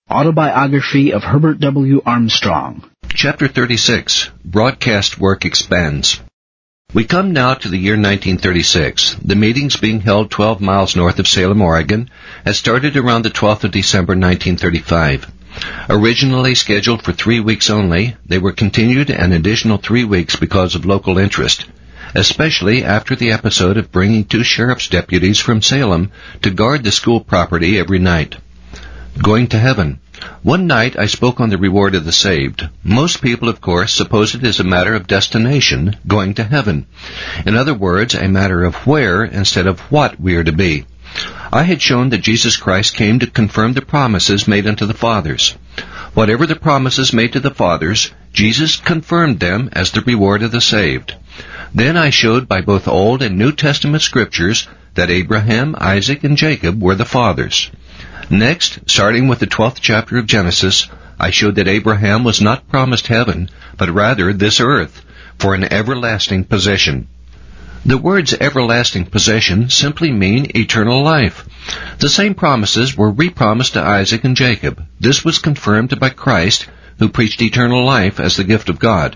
Autobiography of Herbert W. Armstrong. Chapter 36. Broadcast Work Expands. We come now to the year 1936. The meetings being held 12 miles north of Salem, Oregon, had started around the 12th of December 1935. Originally scheduled for 3 weeks only, they were continued an additional 3 weeks because of local interest, especially after the episode of bringing 2 sheriff's deputies from Salem to guard the school property every night. Going to heaven. One night I spoke on the reward of the saved. Most people, of course, suppose it is a matter of destination, going to heaven. In other words, a matter of where instead of what we are to be. I had shown that Jesus Christ came to confirm the promises made unto the fathers. Whatever the promises made to the fathers, Jesus confirmed them as the reward of the saved. Then I showed by both Old and New Testament scriptures that Abraham, Isaac, and Jacob were the fathers. Next, starting with the 12th chapter of Genesis, I showed that Abraham was not promised heaven, but rather this earth, for an everlasting possession. The words everlasting possession simply mean eternal life. The same promises were re-promised to Isaac and Jacob. This was confirmed by Christ, who preached eternal life as the gift of God.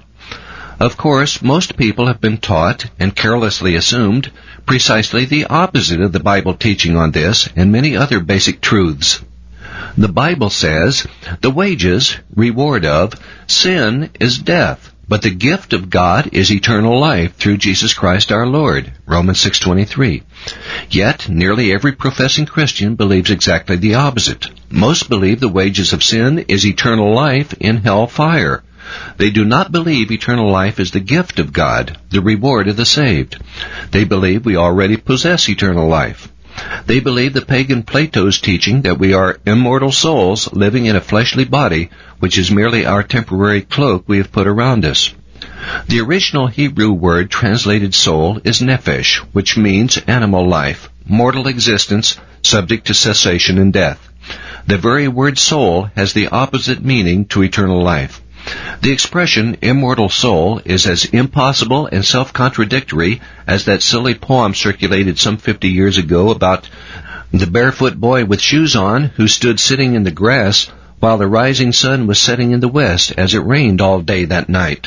Of course, most people have been taught, and carelessly assumed, precisely the opposite of the Bible teaching on this and many other basic truths. The Bible says, the wages, reward of, sin is death, but the gift of God is eternal life through Jesus Christ our Lord, Romans 6:23. Yet, nearly every professing Christian believes exactly the opposite. Most believe the wages of sin is eternal life in hell fire. They do not believe eternal life is the gift of God, the reward of the saved. They believe we already possess eternal life. They believe the pagan Plato's teaching that we are immortal souls living in a fleshly body, which is merely our temporary cloak we have put around us. The original Hebrew word translated soul is nephesh, which means animal life, mortal existence, subject to cessation and death. The very word soul has the opposite meaning to eternal life. The expression immortal soul is as impossible and self-contradictory as that silly poem circulated some 50 years ago about the barefoot boy with shoes on who stood sitting in the grass while the rising sun was setting in the west as it rained all day that night.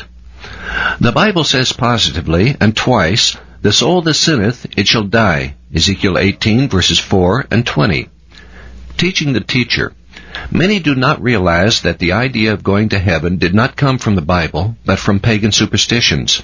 The Bible says positively, and twice, the soul that sinneth, it shall die. Ezekiel 18 verses 4 and 20. Teaching the teacher. Many do not realize that the idea of going to heaven did not come from the Bible, but from pagan superstitions.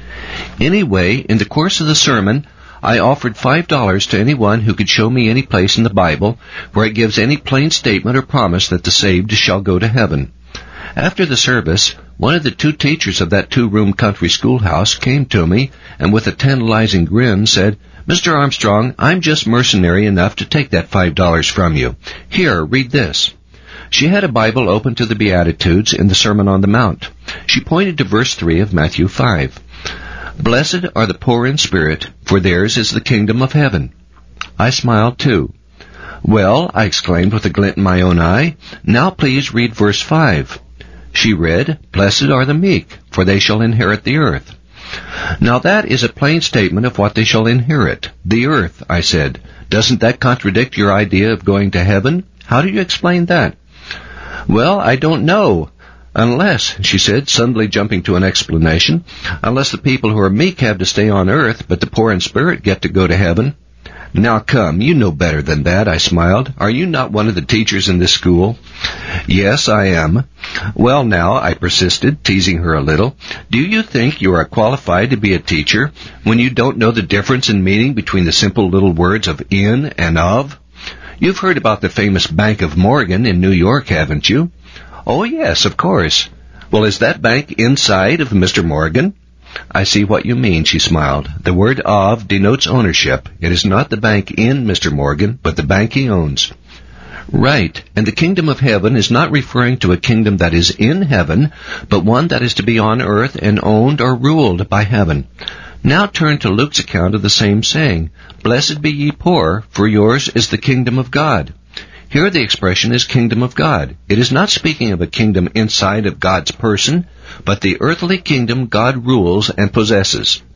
Anyway, in the course of the sermon, I offered $5 to anyone who could show me any place in the Bible where it gives any plain statement or promise that the saved shall go to heaven. After the service, one of the 2 teachers of that 2-room country schoolhouse came to me and with a tantalizing grin said, "Mr. Armstrong, I'm just mercenary enough to take that $5 from you. Here, read this." She had a Bible open to the Beatitudes in the Sermon on the Mount. She pointed to verse 3 of Matthew 5. "Blessed are the poor in spirit, for theirs is the kingdom of heaven." I smiled too. "Well," I exclaimed with a glint in my own eye, "now please read verse 5. She read, "Blessed are the meek, for they shall inherit the earth." "Now that is a plain statement of what they shall inherit. The earth," I said. "Doesn't that contradict your idea of going to heaven? How do you explain that?" "Well, I don't know. Unless," she said, suddenly jumping to an explanation, "unless the people who are meek have to stay on earth, but the poor in spirit get to go to heaven." "Now come, you know better than that," I smiled. "Are you not one of the teachers in this school?" "Yes, I am." "Well now," I persisted, teasing her a little, "do you think you are qualified to be a teacher when you don't know the difference in meaning between the simple little words of in and of? You've heard about the famous Bank of Morgan in New York, haven't you?" "Oh, yes, of course." "Well, is that bank inside of Mr. Morgan?" "I see what you mean," she smiled. "The word of denotes ownership. It is not the bank in Mr. Morgan, but the bank he owns." "Right, and the kingdom of heaven is not referring to a kingdom that is in heaven, but one that is to be on earth and owned or ruled by heaven. Now turn to Luke's account of the same saying, "Blessed be ye poor, for yours is the kingdom of God." Here the expression is kingdom of God. It is not speaking of a kingdom inside of God's person, but the earthly kingdom God rules and possesses.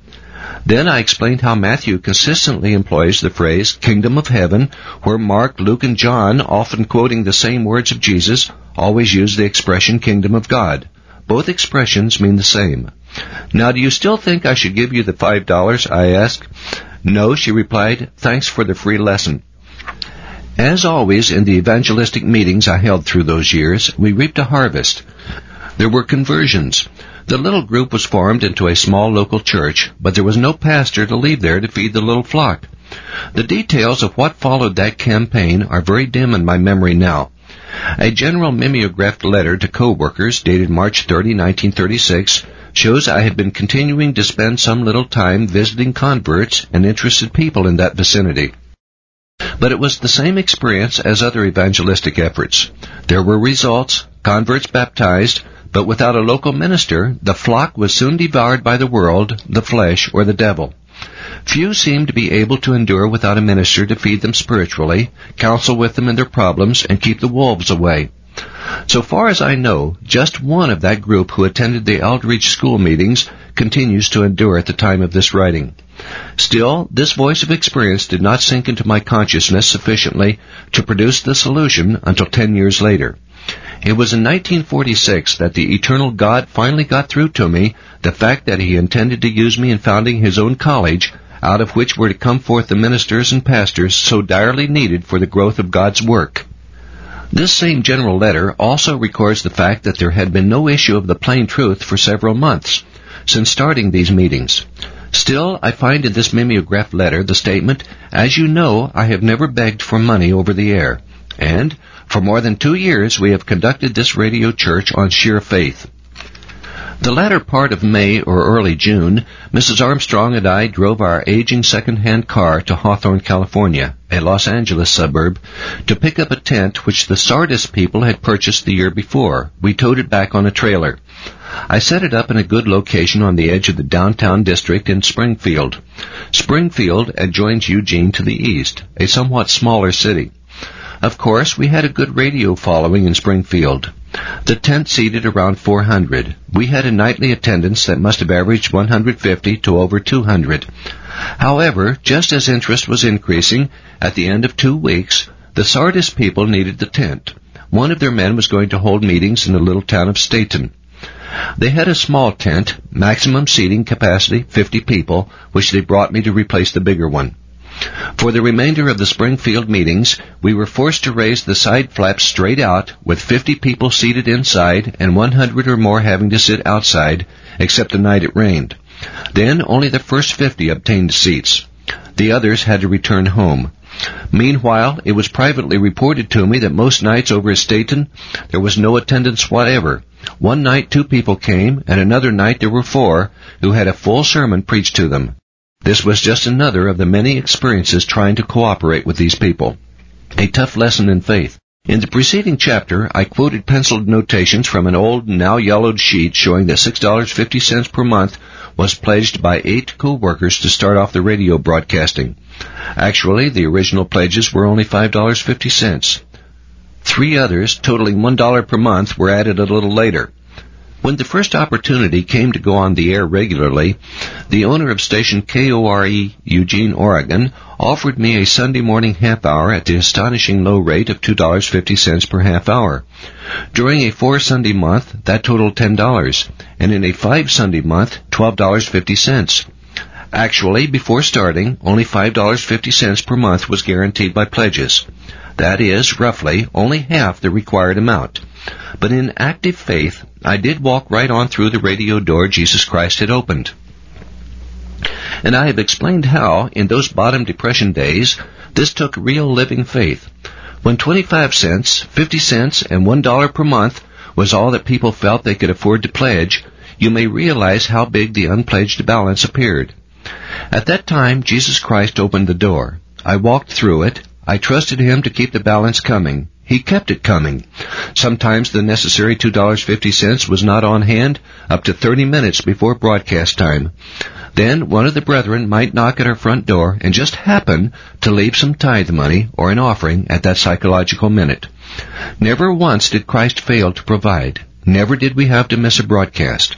Then I explained how Matthew consistently employs the phrase kingdom of heaven, where Mark, Luke, and John, often quoting the same words of Jesus, always use the expression kingdom of God. Both expressions mean the same. Now, do you still think I should give you the $5? I asked. No, she replied. Thanks for the free lesson. As always in the evangelistic meetings I held through those years, we reaped a harvest. There were conversions. The little group was formed into a small local church, but there was no pastor to leave there to feed the little flock. The details of what followed that campaign are very dim in my memory now. A general mimeographed letter to co-workers dated March 30, 1936, shows I had been continuing to spend some little time visiting converts and interested people in that vicinity. But it was the same experience as other evangelistic efforts. There were results, converts baptized, but without a local minister, the flock was soon devoured by the world, the flesh, or the devil. Few seemed to be able to endure without a minister to feed them spiritually, counsel with them in their problems, and keep the wolves away. So far as I know, just one of that group who attended the Eldridge school meetings continues to endure at the time of this writing. Still, this voice of experience did not sink into my consciousness sufficiently to produce the solution until 10 years later. It was in 1946 that the eternal God finally got through to me the fact that He intended to use me in founding His own college, out of which were to come forth the ministers and pastors so direly needed for the growth of God's work. This same general letter also records the fact that there had been no issue of the plain truth for several months since starting these meetings. Still, I find in this mimeographed letter the statement, "As you know, I have never begged for money over the air," and for more than 2 years we have conducted this radio church on sheer faith. The latter part of May or early June, Mrs. Armstrong and I drove our aging second-hand car to Hawthorne, California, a Los Angeles suburb, to pick up a tent which the Sardis people had purchased the year before. We towed it back on a trailer. I set it up in a good location on the edge of the downtown district in Springfield. Springfield adjoins Eugene to the east, a somewhat smaller city. Of course, we had a good radio following in Springfield. The tent seated around 400. We had a nightly attendance that must have averaged 150 to over 200. However, just as interest was increasing, at the end of 2 weeks, the Sardis people needed the tent. One of their men was going to hold meetings in the little town of Staten. They had a small tent, maximum seating capacity 50 people, which they brought me to replace the bigger one. For the remainder of the Springfield meetings, we were forced to raise the side flaps straight out, with 50 people seated inside and 100 or more having to sit outside, except the night it rained. Then only the first 50 obtained seats. The others had to return home. Meanwhile, it was privately reported to me that most nights over at Staten, there was no attendance whatever. One night 2 people came, and another night there were 4 who had a full sermon preached to them. This was just another of the many experiences trying to cooperate with these people. A tough lesson in faith. In the preceding chapter, I quoted penciled notations from an old, now yellowed sheet showing that $6.50 per month was pledged by 8 co-workers to start off the radio broadcasting. Actually, the original pledges were only $5.50. 3 others, totaling $1 per month, were added a little later. When the first opportunity came to go on the air regularly, the owner of station KORE, Eugene, Oregon, offered me a Sunday morning half-hour at the astonishing low rate of $2.50 per half-hour. During a 4-Sunday month, that totaled $10, and in a 5-Sunday month, $12.50. Actually, before starting, only $5.50 per month was guaranteed by pledges. That is, roughly, only half the required amount. But in active faith, I did walk right on through the radio door Jesus Christ had opened. And I have explained how, in those bottom depression days, this took real living faith. When 25 cents, 50 cents, and $1 per month was all that people felt they could afford to pledge, you may realize how big the unpledged balance appeared. At that time, Jesus Christ opened the door. I walked through it. I trusted Him to keep the balance coming. He kept it coming. Sometimes the necessary $2.50 was not on hand up to 30 minutes before broadcast time. Then one of the brethren might knock at our front door and just happen to leave some tithe money or an offering at that psychological minute. Never once did Christ fail to provide. Never did we have to miss a broadcast.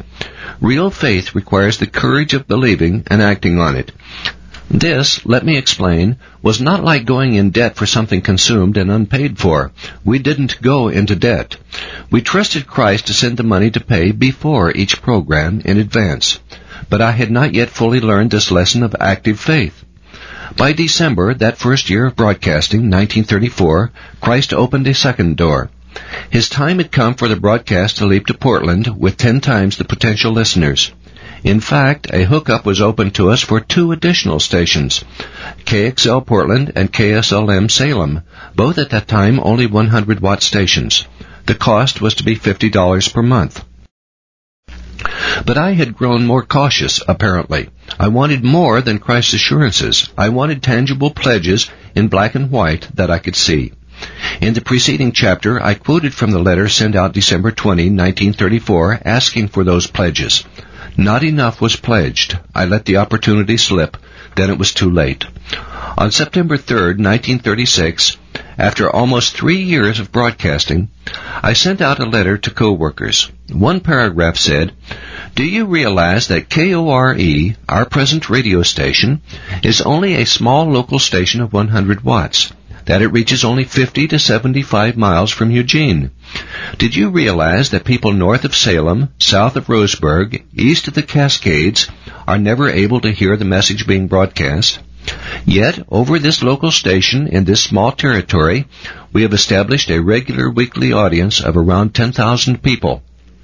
Real faith requires the courage of believing and acting on it. This, let me explain, was not like going in debt for something consumed and unpaid for. We didn't go into debt. We trusted Christ to send the money to pay before each program in advance. But I had not yet fully learned this lesson of active faith. By December, that first year of broadcasting, 1934, Christ opened a second door. His time had come for the broadcast to leap to Portland with 10 times the potential listeners. In fact, a hookup was opened to us for 2 additional stations, KXL Portland and KSLM Salem, both at that time only 100-watt stations. The cost was to be $50 per month. But I had grown more cautious, apparently. I wanted more than Christ's assurances. I wanted tangible pledges in black and white that I could see. In the preceding chapter, I quoted from the letter sent out December 20, 1934, asking for those pledges. Not enough was pledged. I let the opportunity slip. Then it was too late. On September 3, 1936, after almost 3 years of broadcasting, I sent out a letter to co-workers. One paragraph said, "Do you realize that KORE, our present radio station, is only a small local station of 100 watts? That it reaches only 50 to 75 miles from Eugene? Did you realize that people north of Salem, south of Roseburg, east of the Cascades, are never able to hear the message being broadcast? Yet, over this local station in this small territory, we have established a regular weekly audience of around 10,000 people.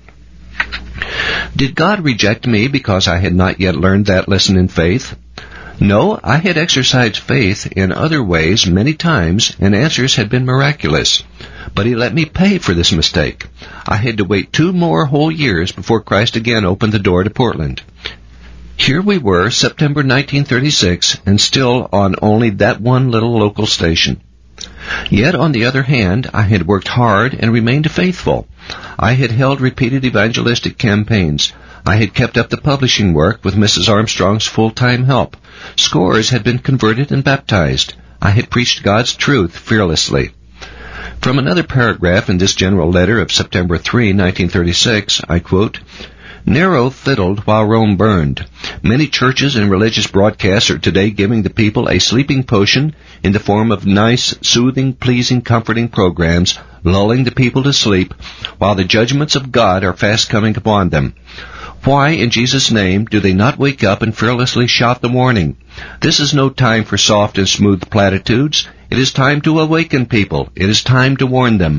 Did God reject me because I had not yet learned that lesson in faith? No, I had exercised faith in other ways many times, and answers had been miraculous. But He let me pay for this mistake. I had to wait 2 more whole years before Christ again opened the door to Portland. Here we were, September 1936, and still on only that one little local station. Yet, on the other hand, I had worked hard and remained faithful. I had held repeated evangelistic campaigns. I had kept up the publishing work with Mrs. Armstrong's full-time help. Scores had been converted and baptized. I had preached God's truth fearlessly. From another paragraph in this general letter of September 3, 1936, I quote, "Nero fiddled while Rome burned. Many churches and religious broadcasts are today giving the people a sleeping potion in the form of nice, soothing, pleasing, comforting programs, lulling the people to sleep, while the judgments of God are fast coming upon them. Why, in Jesus' name, do they not wake up and fearlessly shout the warning? This is no time for soft and smooth platitudes. It is time to awaken people. It is time to warn them."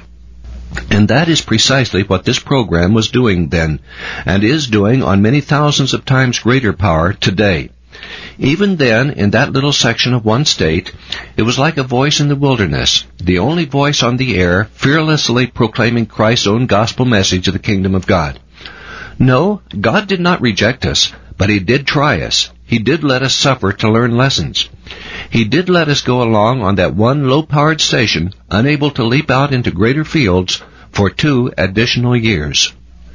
And that is precisely what this program was doing then, and is doing on many thousands of times greater power today. Even then, in that little section of one state, it was like a voice in the wilderness, the only voice on the air, fearlessly proclaiming Christ's own gospel message of the kingdom of God. No, God did not reject us, but He did try us. He did let us suffer to learn lessons. He did let us go along on that one low-powered station, unable to leap out into greater fields, for 2 additional years.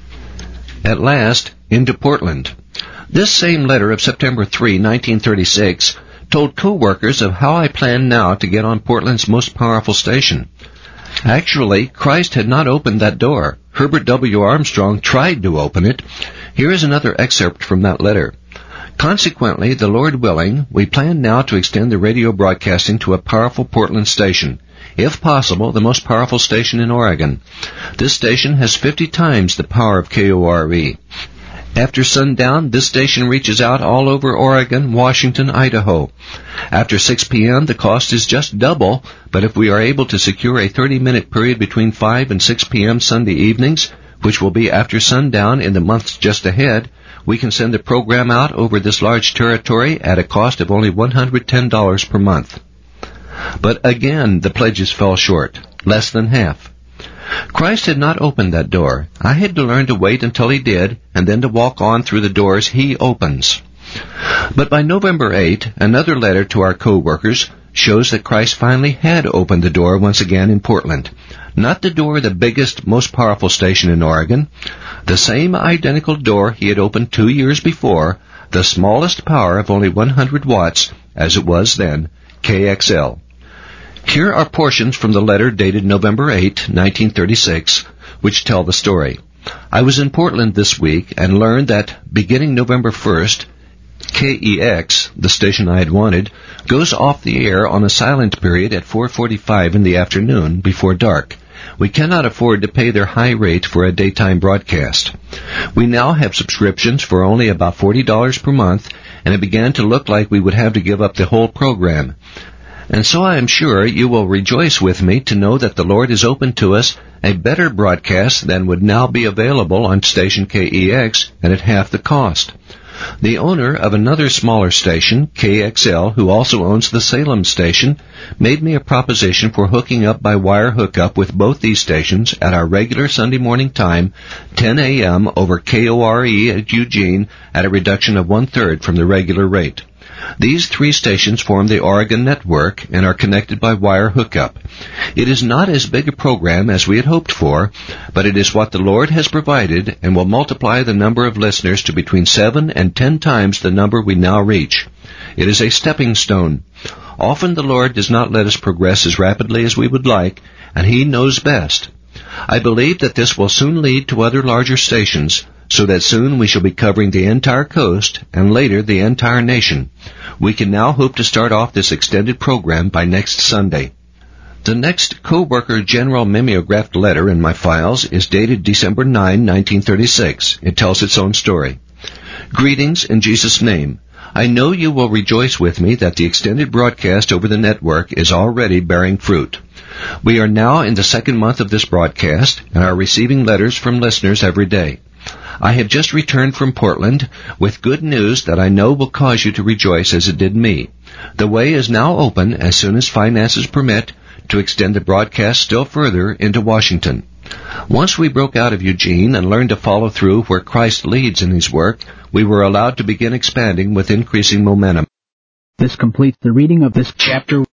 At last, into Portland. This same letter of September 3, 1936, told co-workers of how I planned now to get on Portland's most powerful station. Actually, Christ had not opened that door. Herbert W. Armstrong tried to open it. Here is another excerpt from that letter. "Consequently, the Lord willing, we plan now to extend the radio broadcasting to a powerful Portland station. If possible, the most powerful station in Oregon. This station has 50 times the power of KORE. After sundown, this station reaches out all over Oregon, Washington, Idaho. After 6 p.m., the cost is just double, but if we are able to secure a 30-minute period between 5 and 6 p.m. Sunday evenings, which will be after sundown in the months just ahead, we can send the program out over this large territory at a cost of only $110 per month." But again, the pledges fell short, less than half. Christ had not opened that door. I had to learn to wait until He did, and then to walk on through the doors He opens. But by November 8, another letter to our co-workers shows that Christ finally had opened the door once again in Portland. Not the door of the biggest, most powerful station in Oregon. The same identical door He had opened 2 years before, the smallest power of only 100 watts, as it was then, KXL. Here are portions from the letter dated November 8, 1936, which tell the story. I was in Portland this week and learned that beginning November 1st, KEX, the station I had wanted, goes off the air on a silent period at 4:45 in the afternoon before dark. We cannot afford to pay their high rate for a daytime broadcast. We now have subscriptions for only about $40 per month, and it began to look like we would have to give up the whole program. And so I am sure you will rejoice with me to know that the Lord has opened to us a better broadcast than would now be available on station KEX and at half the cost. The owner of another smaller station, KXL, who also owns the Salem station, made me a proposition for hooking up by wire hookup with both these stations at our regular Sunday morning time, 10 a.m. over KORE at Eugene at a reduction of 1/3 from the regular rate. These 3 stations form the Oregon network and are connected by wire hookup. It is not as big a program as we had hoped for, but it is what the Lord has provided and will multiply the number of listeners to between 7 and 10 times the number we now reach. It is a stepping stone. Often the Lord does not let us progress as rapidly as we would like, and He knows best. I believe that this will soon lead to other larger stations, so that soon we shall be covering the entire coast and later the entire nation. We can now hope to start off this extended program by next Sunday. The next co-worker general mimeographed letter in my files is dated December 9, 1936. It tells its own story. Greetings in Jesus' name. I know you will rejoice with me that the extended broadcast over the network is already bearing fruit. We are now in the 2nd month of this broadcast and are receiving letters from listeners every day. I have just returned from Portland with good news that I know will cause you to rejoice as it did me. The way is now open, as soon as finances permit, to extend the broadcast still further into Washington. Once we broke out of Eugene and learned to follow through where Christ leads in His work, we were allowed to begin expanding with increasing momentum. This completes the reading of this chapter